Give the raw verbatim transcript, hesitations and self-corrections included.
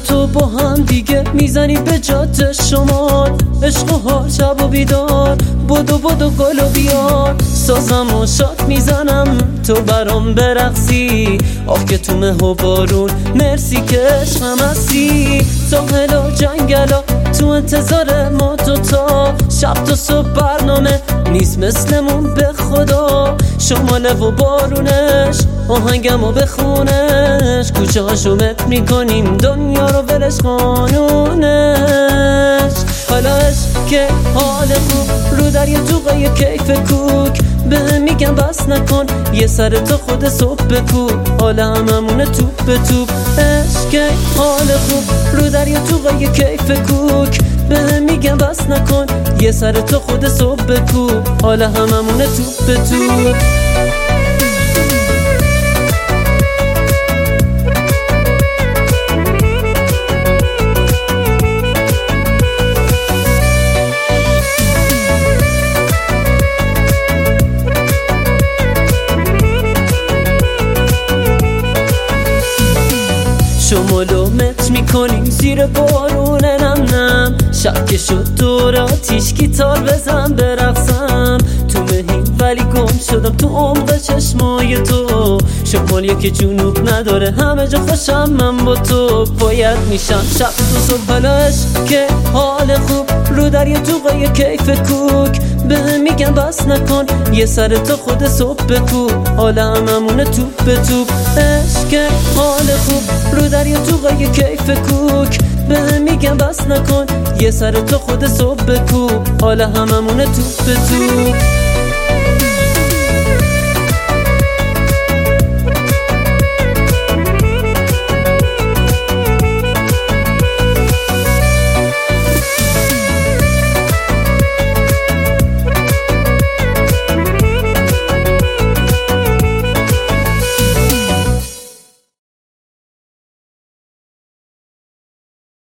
تو با هم دیگه میزنی به جاده شمال، عشق و حال شب و بیدار، بدو بدو گل و بیار، سازم و شاد میزنم تو برام برقصی، آه که تو مه و بارون مرسی که عشقم هستی، ساحل و جنگلا تو انتظار ما دوتا، شب تا صبح برنامه نیست مثلمون به خدا، شماله و بارونش آهنگم و بخونش، کوچه هاشو مت میکنیم دنیا رو ولش قانونش، حالا عشق که حال خوب رو دریا توقع کیف کوک، به میگم بس نکن یه سر تو خود صبح بکو، حالا هممونه توپ به توپ، عشق که حال خوب رو دریا توقع کیف کوک، به میگم بس نکن یه سر تو خود صبح بکو، حالا هممونه توپ به توپ. شمالو مت میکنیم زیر بارون نم نم، شب که شد دور آتیش گیتار بزن برقصم، تو مهین ولی گم شدم تو عمق چشمای تو، شمال یکی جنوب نداره همه جا خوشم من با تو، باید میشم شب تو صبح، حالا عشق که حال خوب رو دریا توقع کیف کوک، به میگم بس نکن یه سر تو خود صبح بکو، حالا هممونه توپ به توپ، عشق که حال خوب رو دریا توقع کیف کوک، به میگم بس نکن یه سر تو خود صبح بکو، حالا هممونه توپ به توپ.